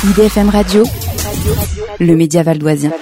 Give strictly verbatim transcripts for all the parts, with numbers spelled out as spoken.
I D F M Radio, le média valdoisien.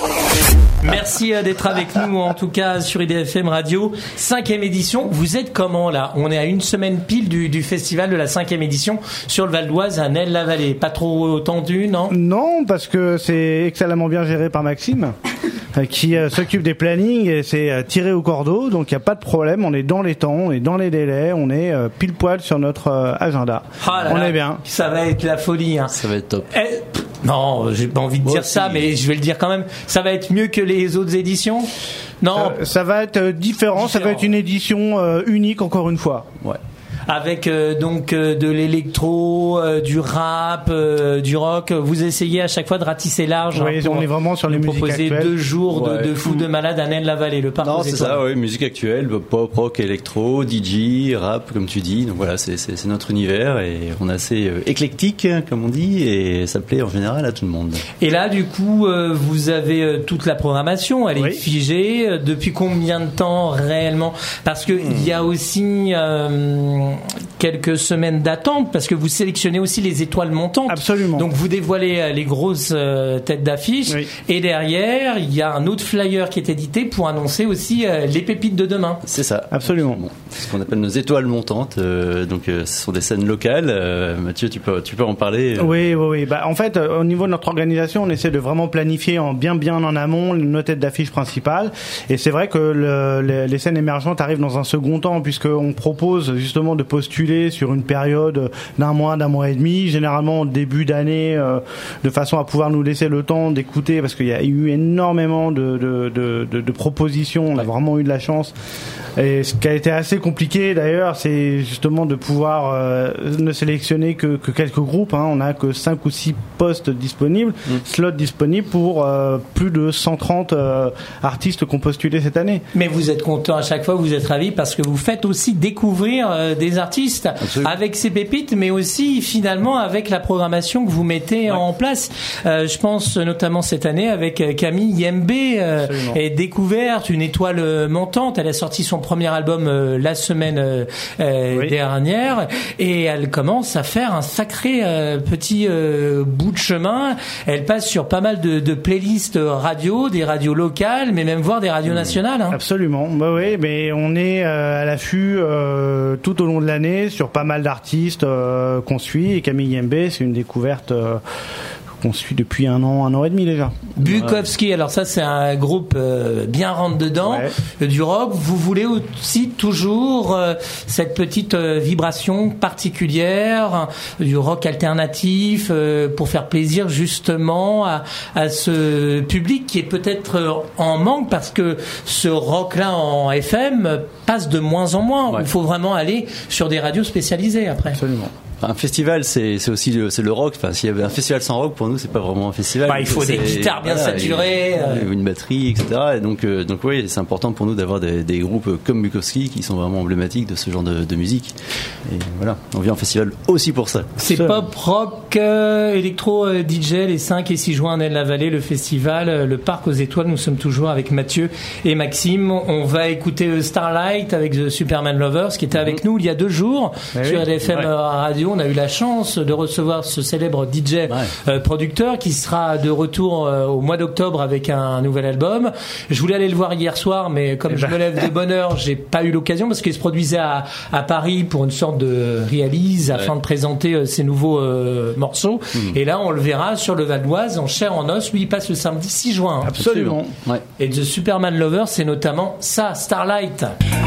Merci d'être avec nous, en tout cas sur I D F M Radio, cinquième édition. Vous êtes comment là ? On est à une semaine pile du, du festival de la cinquième édition sur le Val d'Oise à Nesle-la-Vallée. Pas trop tendu, non ? Non, parce que c'est excellemment bien géré par Maxime, qui euh, s'occupe des plannings et c'est euh, tiré au cordeau, donc il n'y a pas de problème. On est dans les temps, on est dans les délais, on est euh, pile poil sur notre euh, agenda. Ah là on là, est bien. Ça va être la folie. Hein. Ça va être top. Eh, non, j'ai pas envie de Moi dire aussi. ça, mais je vais le dire quand même. Ça va être mieux que les autres éditions ? Non. Euh, ça va être euh, différent, Différent. ça va être une édition euh, unique encore une fois. Ouais. Avec euh, donc euh, de l'électro, euh, du rap, euh, du rock. Vous essayez à chaque fois de ratisser large. Oui, hein, pour on est vraiment sur les nous musiques proposer actuelles. deux jours de, Ouais. de fou de malade à Nesle-la-Vallée, le parc Non, aux c'est étoiles. ça, oui, musique actuelle, pop, rock, électro, D J, rap, comme tu dis. Donc voilà, c'est, c'est, c'est notre univers et on est assez euh, éclectique, comme on dit, et ça plaît en général à tout le monde. Et là, du coup, euh, vous avez euh, toute la programmation, elle est Oui. figée. Euh, Depuis combien de temps réellement ? Parce que il y a aussi euh, quelques semaines d'attente, parce que vous sélectionnez aussi les étoiles montantes. Absolument. Donc vous dévoilez euh, les grosses euh, têtes d'affiche. Oui. Et derrière, il y a un autre flyer qui est édité pour annoncer aussi euh, les pépites de demain. C'est ça. Absolument. Bon, c'est ce qu'on appelle nos étoiles montantes. Euh, donc, euh, ce sont des scènes locales. Euh, Mathieu, tu peux, tu peux en parler. euh. Oui, oui, oui. Bah, en fait, euh, au niveau de notre organisation, on essaie de vraiment planifier en bien, bien en amont nos têtes d'affiche principales. Et c'est vrai que le, les, les scènes émergentes arrivent dans un second temps, puisqu'on propose justement de postuler sur une période d'un mois, d'un mois et demi, généralement au début d'année, euh, de façon à pouvoir nous laisser le temps d'écouter, parce qu'il y a eu énormément de, de, de, de, de propositions. On a vraiment eu de la chance. Et ce qui a été assez compliqué d'ailleurs, c'est justement de pouvoir euh, ne sélectionner que, que quelques groupes. Hein. On n'a que cinq ou six postes disponibles, mmh. slots disponibles pour euh, plus de cent trente euh, artistes qui ont postulé cette année. Mais vous êtes content à chaque fois, vous êtes ravis parce que vous faites aussi découvrir euh, des artistes. Absolument. Avec ces pépites, mais aussi finalement avec la programmation que vous mettez Ouais. en place. Euh, je pense notamment cette année avec euh, Camille Yembe, euh, et découverte, une étoile euh, montante. Elle a sorti son premier album euh, la semaine euh, euh, Oui. dernière et elle commence à faire un sacré euh, petit euh, bout de chemin. Elle passe sur pas mal de, de playlists radio, des radios locales, mais même voire des radios nationales. Hein. Absolument. Bah oui, mais on est euh, à l'affût euh, tout au long de l'année sur pas mal d'artistes euh, qu'on suit. Et Camille Yembe, c'est une découverte euh, qu'on suit depuis un an, un an et demi déjà. Bukowski, alors ça c'est un groupe euh, bien rentre dedans, Ouais. euh, du rock. Vous voulez aussi toujours euh, cette petite euh, vibration particulière, euh, du rock alternatif, euh, pour faire plaisir justement à, à ce public qui est peut-être euh, en manque parce que ce rock-là en F M passe de moins en moins. Ouais. Il faut vraiment aller sur des radios spécialisées après. Absolument. Un festival, c'est, c'est aussi le, c'est le rock. Enfin, s'il y avait un festival sans rock, pour nous, c'est pas vraiment un festival. Bah, il faut C'est- des guitares bien saturées, et- euh. une batterie, et cetera. Et donc, euh, donc oui, c'est important pour nous d'avoir des, des groupes comme Bukowski qui sont vraiment emblématiques de ce genre de, de musique. Et voilà, on vient en festival aussi pour ça. C'est Seul. pop, rock, euh, électro, euh, D J, les cinq et six juin à Nesle-la-Vallée, le festival, euh, le parc aux étoiles. Nous sommes toujours avec Mathieu et Maxime. On va écouter euh, Starlight avec The Superman Lovers qui était avec nous il y a deux jours Eh sur oui, R D F M ouais. Radio. On a eu la chance de recevoir ce célèbre D J Ouais. euh, producteur qui sera de retour euh, au mois d'octobre avec un nouvel album. Je voulais aller le voir hier soir, mais comme Eh je ben. me lève de bonne heure, j'ai pas eu l'occasion parce qu'il se produisait à, à Paris pour une sorte de réalise afin Ouais. de présenter euh, ses nouveaux euh, morceaux. Hmm. Et là, on le verra sur le Val d'Oise en chair en os. Lui, il passe le samedi six juin. hein. Absolument. Ouais. Et The Superman Lover, c'est notamment ça, Starlight.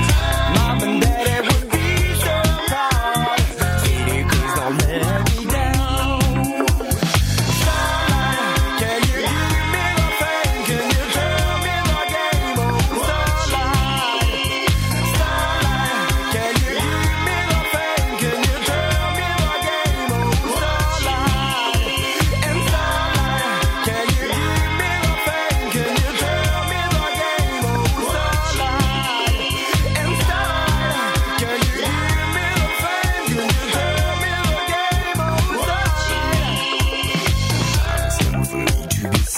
Mom and Daddy would be so proud. City kids don't let me down. Starlight, can you give me the fame? Can you tell me the game? Oh, Starlight, Starlight, can you give me the fame? Can you tell me the game? Oh, Starlight, and Starlight, can you give me the fame? Can you tell me the game? Oh, Starlight, and Starlight.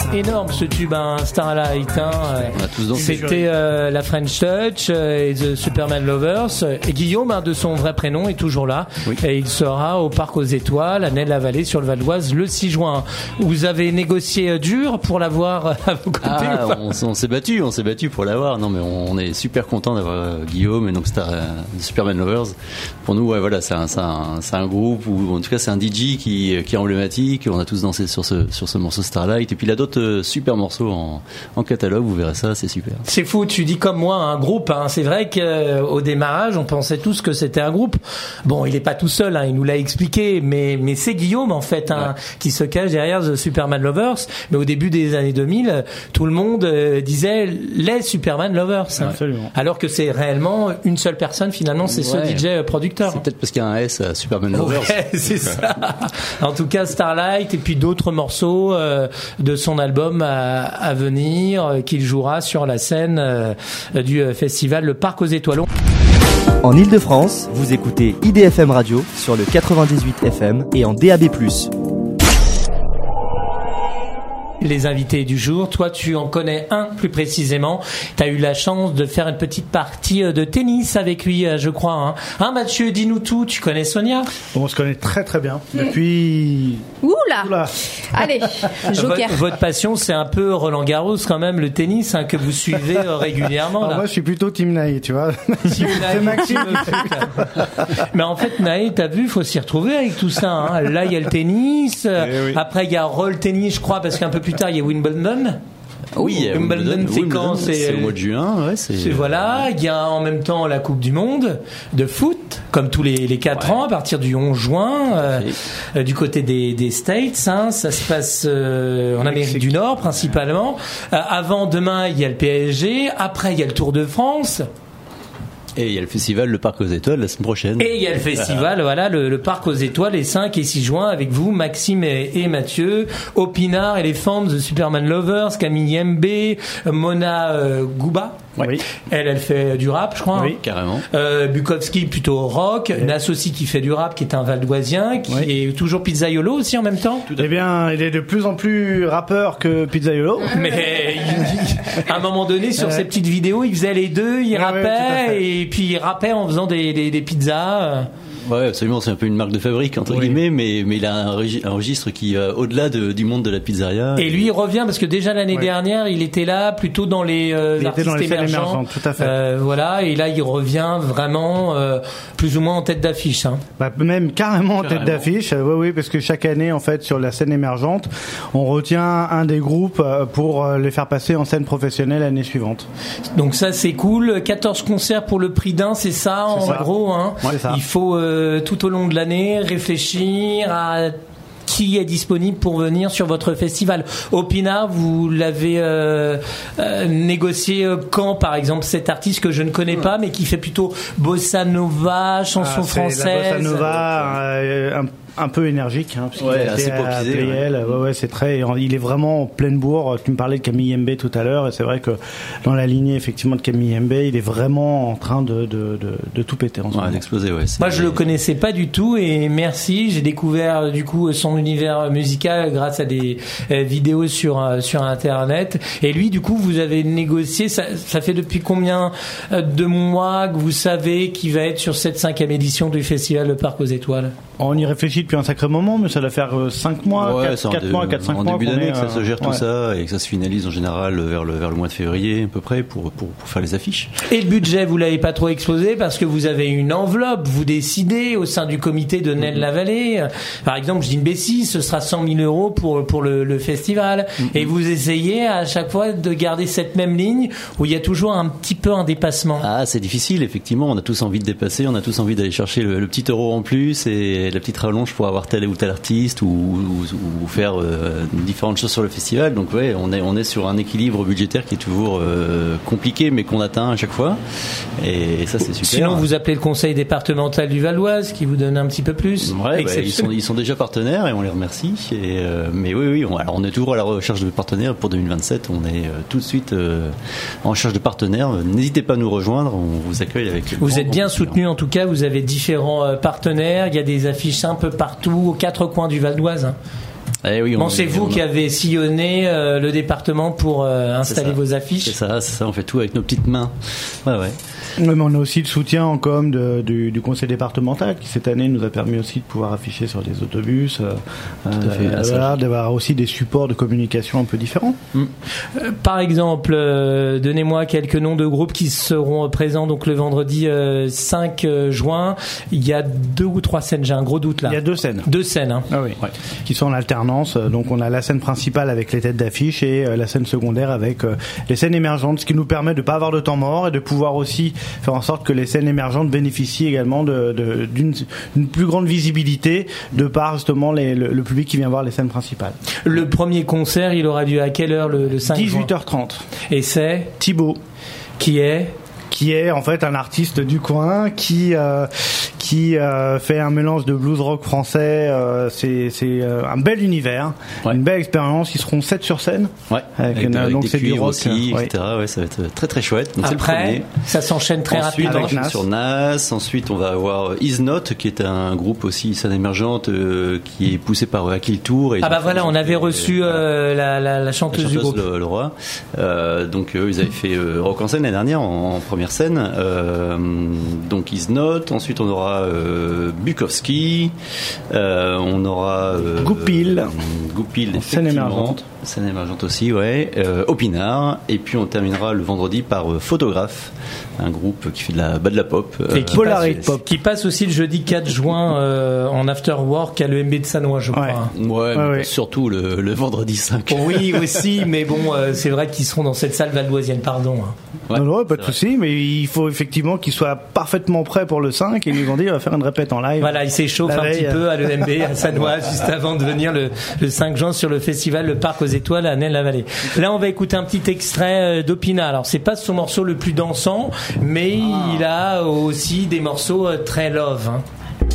énorme ce tube, hein, Starlight. Hein. On a tous dansé. C'était euh, la French Touch euh, et The Superman Lovers. Et Guillaume, hein, de son vrai prénom, est toujours là. Oui. Et il sera au Parc aux Étoiles, à Nelle-la-Vallée, sur le Val d'Oise, le six juin. Vous avez négocié euh, dur pour l'avoir à vos côtés Ah, ou pas? on, on s'est battu, on s'est battu pour l'avoir. Non, mais on, on est super content d'avoir euh, Guillaume et donc Star, euh, Superman Lovers. Pour nous, ouais, voilà, c'est un, c'est un, c'est un groupe ou en tout cas c'est un D J qui, qui est emblématique. On a tous dansé sur ce, sur ce morceau Starlight. Et puis il a d'autres euh, super morceaux en, en catalogue. Vous verrez ça, c'est super. C'est fou, tu dis comme moi un groupe. Hein. C'est vrai qu'au démarrage, on pensait tous que c'était un groupe. Bon, il est pas tout seul, hein, il nous l'a expliqué, mais mais c'est Guillaume en fait, hein, Ouais. qui se cache derrière The Superman Lovers. Mais au début des années deux mille, tout le monde euh, disait les Superman Lovers. Hein. Absolument. Alors que c'est réellement une seule personne finalement, c'est ce Ouais. D J producteur. C'est peut-être parce qu'il y a un S à Superman Lovers. Ouais, c'est ça. En tout cas, Starlight et puis d'autres morceaux euh, de son album à, à venir euh, qu'il jouera sur la scène euh, du euh, festival Le Parc aux Étoiles. En Ile-de-France, vous écoutez I D F M Radio sur le quatre-vingt-dix-huit F M et en D A B plus. Les invités du jour, toi tu en connais un plus précisément, tu as eu la chance de faire une petite partie de tennis avec lui, je crois. Hein, hein Mathieu, dis-nous tout, tu connais Sonia? Bon, on se connaît très très bien depuis. Oula, Oula. Allez, Joker. Votre, votre passion, c'est un peu Roland Garros quand même, le tennis, hein, que vous suivez euh, régulièrement. Alors Là. moi, je suis plutôt Team Naï, tu vois. C'est Maxime. Mais en fait, Naï, t'as vu, il faut s'y retrouver avec tout ça. Hein. Là, il y a le tennis. euh, Eh oui. Après, il y a roll tennis, je crois, parce qu'un peu plus tard, il y a Wimbledon. Oui, Wimbledon, c'est Wimbledon, quand c'est, c'est au mois de juin. Ouais, c'est, C'est, voilà, il y a en même temps la Coupe du Monde de foot, comme tous les, les quatre Ouais. ans, à partir du onze juin, euh, Oui. euh, du côté des, des States. Hein, ça se passe euh, en Amérique du Nord principalement. Euh, avant, demain, il y a le P S G. Après, il y a le Tour de France. Et il y a le festival Le Parc aux Étoiles la semaine prochaine. Et il y a le festival, voilà, le, le Parc aux Étoiles, les cinq et six juin, avec vous, Maxime et, et Mathieu, Opinard, Elephant, The Superman Lovers, Camille Mbé, Mona euh, Gouba. Oui. Elle, elle fait du rap, je crois. Oui. Carrément. Euh, Bukowski, plutôt rock. Oui. Nas aussi qui fait du rap, qui est un Valdoisien, qui Oui. est toujours pizzaiolo aussi en même temps. Eh bien, il est de plus en plus rappeur que Pizzaiolo. Mais il- à un moment donné, sur Ouais. ses petites vidéos, il faisait les deux, il Ouais, ouais, tout à rappait fait. et puis il rappait en faisant des, des, des pizzas. Ouais, absolument. C'est un peu une marque de fabrique entre Oui. guillemets, mais mais il a un, regi- un registre qui va au-delà de, du monde de la pizzeria. Et lui, il revient parce que déjà l'année Ouais. dernière, il était là plutôt dans les euh, Il était artistes dans les scènes émergents. émergentes, tout à fait. Euh, voilà, et là, il revient vraiment euh, plus ou moins en tête d'affiche. Hein. Bah, même carrément en tête Carrément. d'affiche. Euh, oui, oui, parce que chaque année, en fait, sur la scène émergente, on retient un des groupes euh, pour euh, les faire passer en scène professionnelle l'année suivante. Donc ça, c'est cool. quatorze concerts pour le prix d'un, c'est ça en ça. gros. Hein. Ouais, c'est ça. Il faut euh, tout au long de l'année réfléchir à qui est disponible pour venir sur votre festival. Opinard, vous l'avez euh, euh, négocié euh, quand, par exemple, cet artiste que je ne connais pas, mais qui fait plutôt bossa nova, chanson Ah, c'est française. La bossa nova, euh, un, un peu énergique. Hein, puisqu'il Ouais, a assez été à popisé, Playel. Ouais, ouais, c'est très. Il est vraiment en pleine bourre. Tu me parlais de Camille Mbé tout à l'heure, et c'est vrai que dans la lignée effectivement de Camille Mbé, il est vraiment en train de de de, de tout péter en ce Ouais, moment. d'exploser, ouais. c'est- Moi, je le connaissais pas du tout et merci. J'ai découvert euh, du coup son univers musical grâce à des euh, vidéos sur euh, sur internet. Et lui, du coup, vous avez négocié. Ça, ça fait depuis combien euh, de mois que vous savez qu'il va être sur cette cinquième édition du festival Le Parc aux Étoiles? On y réfléchit depuis un sacré moment, mais ça doit faire cinq mois, Ouais, quatre c'est en quatre dé- mois, quatre cinq en mois début qu'on d'année est, que ça euh, se gère tout ouais. ça et que ça se finalise en général vers le vers le mois de février à peu près pour pour, pour faire les affiches. Et le budget, vous l'avez pas trop explosé parce que vous avez une enveloppe, vous décidez au sein du comité de Nelle-la-Vallée. Par exemple, je dis une bêtise, ce sera cent mille euros pour, pour le, le festival. Et vous essayez à chaque fois de garder cette même ligne où il y a toujours un petit peu un dépassement. Ah, c'est difficile, effectivement. On a tous envie de dépasser, on a tous envie d'aller chercher le, le petit euro en plus et la petite rallonge pour avoir tel ou tel artiste ou, ou, ou faire euh, différentes choses sur le festival. Donc ouais, on est on est sur un équilibre budgétaire qui est toujours euh, compliqué, mais qu'on atteint à chaque fois. Et ça, c'est super. Sinon, vous appelez le conseil départemental du Val d'Oise qui vous donne un petit peu plus. Ouais, bah, ils, sont, Exceptionnel. ils sont déjà partenaires et on les remercie. Et, euh, mais oui, oui, on, alors on est toujours à la recherche de partenaires pour deux mille vingt-sept. On est euh, tout de suite euh, en recherche de partenaires. N'hésitez pas à nous rejoindre. On vous accueille avec. Vous grand, êtes bien grand plaisir. soutenu en tout cas, vous avez différents euh, partenaires, il y a des affiches un peu partout, aux quatre coins du Val d'Oise. hein. Eh oui, on- Bon, c'est vous on- qui avez sillonné euh, le département pour euh, C'est installer ça. vos affiches. C'est ça, c'est ça, on fait tout avec nos petites mains. Ouais, ouais. Ouais, mais on a aussi le soutien en com de, du, du conseil départemental qui cette année nous a permis aussi de pouvoir afficher sur les autobus, euh, à fait. euh, Ah, ça, voilà, d'avoir aussi des supports de communication un peu différents. Euh, Par exemple, euh, donnez-moi quelques noms de groupes qui seront présents donc le vendredi euh, cinq juin. Il y a deux ou trois scènes, j'ai un gros doute là. Il y a deux scènes. Deux scènes. Hein. Ah oui, qui sont en alternance. Donc on a la scène principale avec les têtes d'affiche et euh, la scène secondaire avec euh, les scènes émergentes, ce qui nous permet de pas avoir de temps mort et de pouvoir aussi faire en sorte que les scènes émergentes bénéficient également de, de, d'une, d'une plus grande visibilité de par justement les, le, le public qui vient voir les scènes principales. Le premier concert, il aura lieu à quelle heure le, le cinq juin? dix-huit heures trente. Et c'est Thibaut, qui est qui est en fait un artiste du coin qui euh, qui euh, fait un mélange de blues rock français. Euh, c'est c'est euh, un bel univers, Ouais. une belle expérience. Ils seront sept sur scène. Ouais. Avec Avec, une- avec donc des c'est du cuivres rock, aussi, ouais. et cetera. Ouais, ça va être très très chouette. Donc c'est le après, premier. ça s'enchaîne très Ensuite, rapidement. on Avec enchaîne Nas. sur Nas. Ensuite, on va avoir Is Not, qui est un groupe aussi scène émergente, euh, qui est poussé par Akil Tour. Et Ah bah ils ont voilà, fait- on avait reçu euh, la, la, la la chanteuse du chanteuse groupe. Le, le Roi. Euh, donc eux, ils avaient fait euh, Rock en scène l'année dernière en, en première scène. Euh, donc Is Not. Ensuite, on aura euh, Bukowski. Euh, on aura euh, Goupil. Goupil, En scène effectivement. émergente. Scène émergente aussi, ouais. Euh, Opinard. Et puis on terminera le vendredi par euh, Photographe, un groupe qui fait de la, bah, de la pop. Et qui, Polaroid passe, Pop. qui passe aussi le jeudi quatre juin euh, en after work à l'E M B de Sannois, je crois. Ouais. Ouais, Ouais, mais ouais. surtout le, le vendredi cinq. Oui, aussi, mais bon, euh, c'est vrai qu'ils seront dans cette salle valdoisienne, pardon. hein. Ouais, non, non, pas de c'est vrai. souci, mais il faut effectivement qu'ils soient parfaitement prêts pour le cinq et ils nous ont dit on va faire une répète en live. Voilà, il s'échauffe La un veille. petit peu à l'E M B, à Sannois, juste avant de venir le, le cinq juin sur le festival Le Parc aux Étoiles à Nel-la-Vallée. Là, on va écouter un petit extrait euh, d'Opina. Alors, c'est pas son morceau le plus dansant, mais il a aussi des morceaux euh, très love. Hein.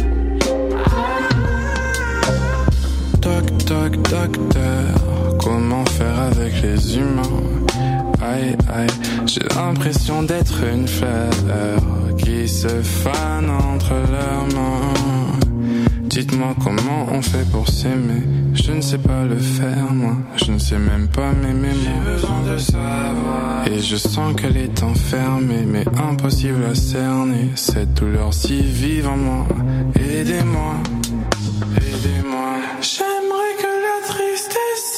Toc toc docteur, comment faire avec les humains? Aïe aïe, j'ai l'impression d'être une fleur qui se fane entre leurs mains. Dites-moi comment on fait pour s'aimer. Je ne sais pas le faire moi, je ne sais même pas m'aimer moi. J'ai besoin de savoir. Et je sens qu'elle est enfermée, mais impossible à cerner cette douleur si vive en moi. Aidez-moi, aidez-moi. J'aimerais que la tristesse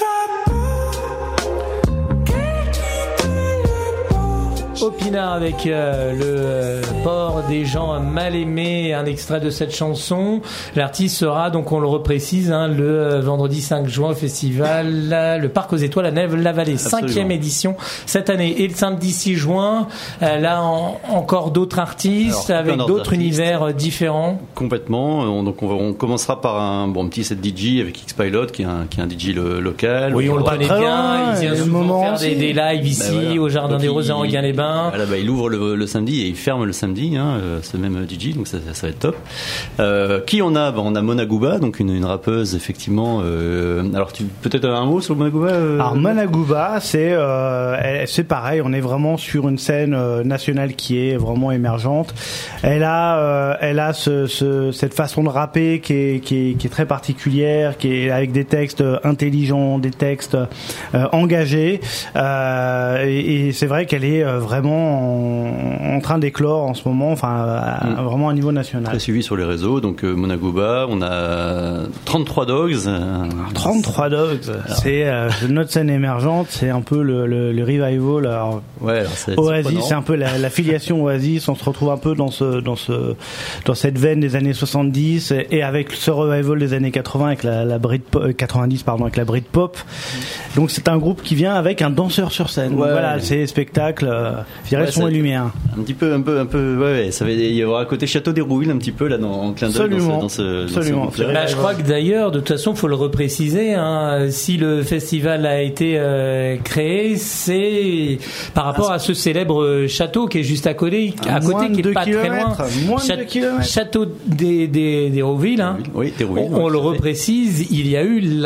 s'évapore, qu'elle quitte le port. Opinard avec euh, le euh, port des gens mal aimés, un extrait de cette chanson. L'artiste sera, donc on le reprécise, hein, le euh, vendredi cinq juin au festival euh, Le Parc aux Étoiles à Nèves-la-Vallée. Absolument. Cinquième édition cette année. Et le samedi six juin, euh, là en- encore d'autres artistes Alors, avec plein d'autres d'autres univers euh, différents. Complètement. On, donc on, va- on commencera par un bon petit set D J avec X-Pilot qui est un, qui est un D J lo- local. Oui, on le pas connaît très bien. loin, Il vient le souvent moment faire aussi. des, des lives ici Bah voilà. au Jardin Donc des il- Roses à Enghien-les-Bains. Voilà, bah, il ouvre le, le samedi et il ferme le samedi, hein, euh, ce même D J, donc ça, ça va être top. Euh, qui on a bah, On a Mona Gouba, donc une, une rappeuse effectivement. Euh, alors tu peut-être un mot sur Mona Gouba euh, Alors Managouba, c'est euh, elle- c'est pareil, on est vraiment sur une scène euh, nationale qui est vraiment émergente. Elle a euh, elle a ce, ce, cette façon de rapper qui est, qui est qui est très particulière, qui est avec des textes intelligents, des textes euh, engagés. Euh, et, et c'est vrai qu'elle est euh, vraiment en, en train d'éclore en ce moment, enfin à- Mm. vraiment à un niveau national. très suivi sur les réseaux. Donc euh, Mona Gouba, on a trente-trois Dogs. euh, trente-trois Dogs, c'est euh, notre scène émergente, c'est un peu le, le, le revival. Alors, Ouais, alors c'est Oasis, surprenant. c'est un peu la, la filiation Oasis. On se retrouve un peu dans ce, dans ce, dans cette veine des années soixante-dix et, et avec ce revival des années quatre-vingts avec la, la Britpop, euh, quatre-vingt-dix pardon, avec la Britpop. Donc c'est un groupe qui vient avec un danseur sur scène. Donc Ouais. voilà, c'est spectacle, euh, je dirais Ouais, son ça- et lumière. Un petit peu, un peu, un peu. Ouais, ouais, ça va il y aura un côté Château d'Hérouville un petit peu là dans en clin d'œil dans ce, Absolument. dans ce, dans ce Absolument. groupe-là. Bah, je crois que d'ailleurs, de toute façon, faut le repréciser. Hein, si le festival a été euh, créé, c'est par rapport à ce célèbre château qui est juste à côté, à côté Moins qui de est pas deux très loin. kilomètres, moins de Châ- deux kilomètres. Château des des, des Hérouville, hein. Oui, d'Hérouville. On, on ouais, le tout à fait. reprécise. Il y a eu la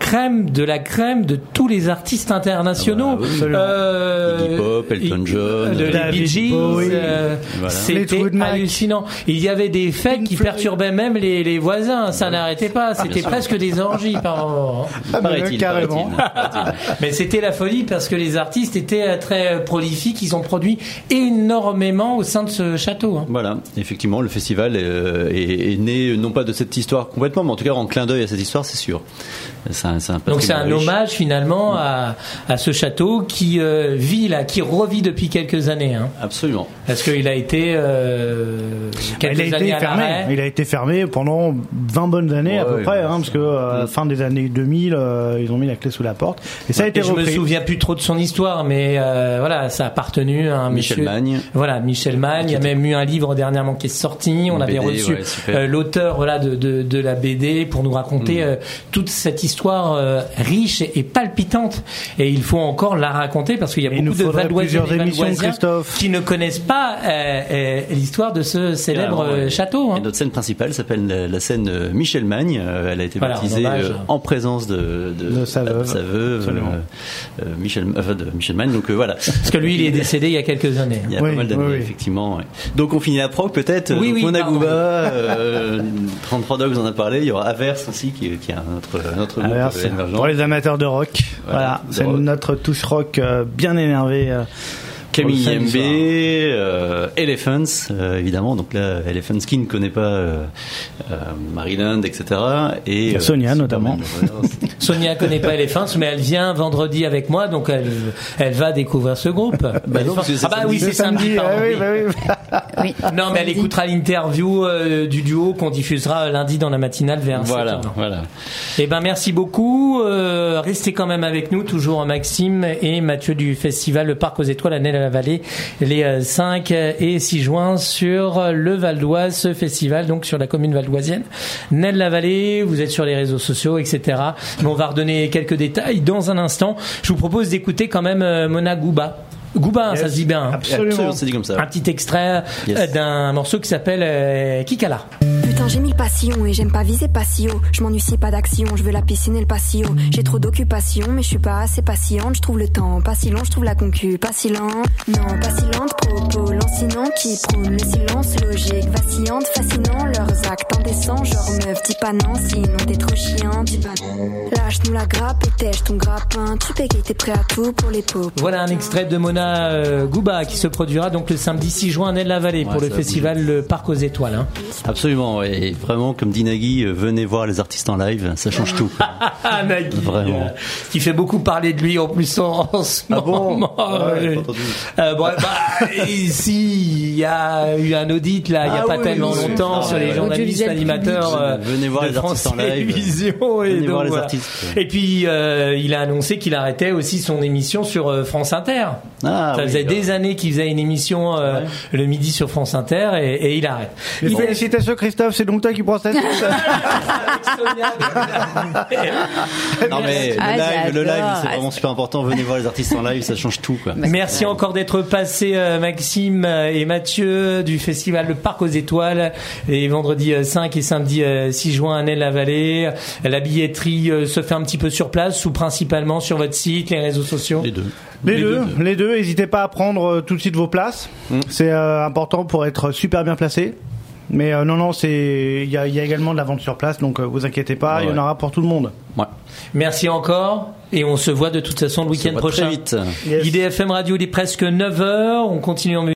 crème de la crème de tous les artistes internationaux. Ah bah oui, euh, Iggy Pop, Elton John, de David les Bee Gees, Bowie. euh, Voilà. c'était Fleetwood Mac. hallucinant. Il y avait des fêtes qui perturbaient même les, les voisins, ça n'arrêtait pas. C'était presque des orgies par moment. Ah, mais Paraît-il, carrément. paraît-il. Mais c'était la folie parce que les artistes étaient très prolifiques, ils ont produit énormément au sein de ce château. Hein. Voilà, effectivement, le festival est, est, est né non pas de cette histoire complètement, mais en tout cas en clin d'œil à cette histoire, c'est sûr. C'est un, c'est un Donc c'est un patrimoine riche. hommage finalement à, à ce château qui euh, vit là, qui revit depuis quelques années. Hein. Absolument. Parce qu'il a été euh, quelques Il a années été à fermé. l'arrêt. Il a été fermé pendant vingt bonnes années à Ouais, peu ouais, près, ouais, hein, parce que euh, fin des années deux mille, euh, ils ont mis la clé sous la porte et ça a été Et je me repris. souviens plus trop de son histoire, mais euh, voilà, ça a appartenu à un Michel monsieur. Magne. Voilà, Michel Magne. Il y a même eu un livre dernièrement qui est sorti. On Une avait B D, reçu ouais, super. euh, l'auteur voilà de, de de la B D pour nous raconter Mm. euh, toute cette histoire euh, riche et, et palpitante. Et il faut encore la raconter parce qu'il y a Et il nous beaucoup de faudrait Valdoisiens plusieurs et émissions, Valdoisiens Christophe. qui ne connaissent pas euh, euh, l'histoire de ce célèbre Carrément, ouais. euh, château. Hein. Et notre scène principale s'appelle la, la scène euh, Michel Magne. Euh, elle a été Voilà, baptisée en hommage. euh, en présence de, de, De sa bah, veuve. sa veuve, Absolument. euh, euh, Michel, enfin, de Michel Magne. Donc euh, voilà. Parce que lui, il est décédé il y a quelques années. Il y a Oui, pas mal d'années, oui, oui. effectivement. Ouais. Donc on finit la prog peut-être. Oui, Donc, oui, Mona pardon. Gouba, euh, trente-trois Dogs, on en a parlé. Il y aura Averse aussi, qui, qui est un autre, un autre groupe Alors, euh, c'est émergent. pour les amateurs de rock. Voilà, Voilà, de c'est rock. notre touche rock euh, bien énervée. euh, Camille pour le M B, samedi euh, Elephants, euh, évidemment. Donc là, Elephants qui ne connaît pas euh, euh, Maryland, et cetera. Et euh, Sonia, Superman notamment. Lovers. Sonia connaît pas Elephants, mais elle vient vendredi avec moi, donc elle, elle va découvrir ce groupe. Bah non, parce que c'est ah bah oui, c'est samedi. ah pardon, oui, oui. bah oui. Oui. Non, mais elle Samedi. écoutera l'interview euh, du duo qu'on diffusera lundi dans la matinale vers Voilà, sept heures. voilà. Eh ben merci beaucoup. Euh, restez quand même avec nous, toujours Maxime et Mathieu du festival Le Parc aux Étoiles à Ney-la-Vallée, les euh, cinq et six juin sur le Val d'Oise, ce festival donc sur la commune valdoisienne. Ney-la-Vallée, vous êtes sur les réseaux sociaux, et cetera. Mais on va redonner quelques détails dans un instant. Je vous propose d'écouter quand même euh, Mona Gouba. Gouba, Yes. ça se dit bien. Hein. Absolument. c'est dit comme ça. Un petit extrait Yes. euh, d'un morceau qui s'appelle euh, Kikala. Putain, j'ai mille passions et j'aime pas viser patio. Je m'ennuie si pas d'action, je veux la piscine et le patio. J'ai trop d'occupation, mais je suis pas assez patiente. Je trouve le temps pas si long, je trouve la concu pas si lent. Non, pas si lente, propos lancinant qui prône le silence, logique, vacillante, fascinant. Leurs actes indécents, genre meuf, dis pas non, sinon t'es trop chiant, dis pas non. Lâche-nous la grappe et tèche ton grappin. Tu payes, t'es prêt à tout pour les pauvres. Voilà un extrait de Mona euh, Gouba qui se produira donc le samedi six juin à Ney-la-Vallée pour Ouais, le ça va festival Le Parc aux Étoiles. Hein. Absolument, ouais. Et vraiment, comme dit Nagui, euh, venez voir les artistes en live, ça change tout. Ah, Nagui, Vraiment. euh, qui fait beaucoup parler de lui en plus en, en ce Ah bon moment. Ouais, Euh, pas entendu. euh, bon, bah, ici, il y a eu un audit là, il n'y a Ah pas oui, tellement oui, longtemps oui. sur les Ouais, journalistes audiovisuel animateurs public. euh, Venez voir de les artistes France en live. Télévisions. Et Venez donc, voir les voilà. artistes. Et puis, euh, il a annoncé qu'il arrêtait aussi son émission sur euh, France Inter. Ah, Ça oui, faisait bah. des années qu'il faisait une émission euh, Ouais. le midi sur France Inter et, et il arrête. Les Il- félicitations Christophe, c'est donc toi qui prends cette Non mais le Ah, live, le live, j'adore. c'est vraiment super important. Venez voir les artistes en live, ça change tout, quoi. Merci encore d'être passé euh, Maxime euh, et Mathieu du festival Le Parc aux Étoiles et vendredi euh, cinq et samedi euh, six juin à Ney-la-Vallée. La billetterie euh, se fait un petit peu sur place ou principalement sur votre site, les réseaux sociaux. Les deux. Les, deux, les deux. N'hésitez pas à prendre euh, tout de suite vos places. Mm. C'est euh, important pour être super bien placé. Mais euh, non, non, c'est il y a, il y a également de la vente sur place, donc euh, vous inquiétez pas, il Ouais. y en aura pour tout le monde. Ouais. Merci encore et on se voit de toute façon le On se week-end voit prochain. Très vite. Yes. I D F M Radio, il est presque neuf heures, on continue en musique.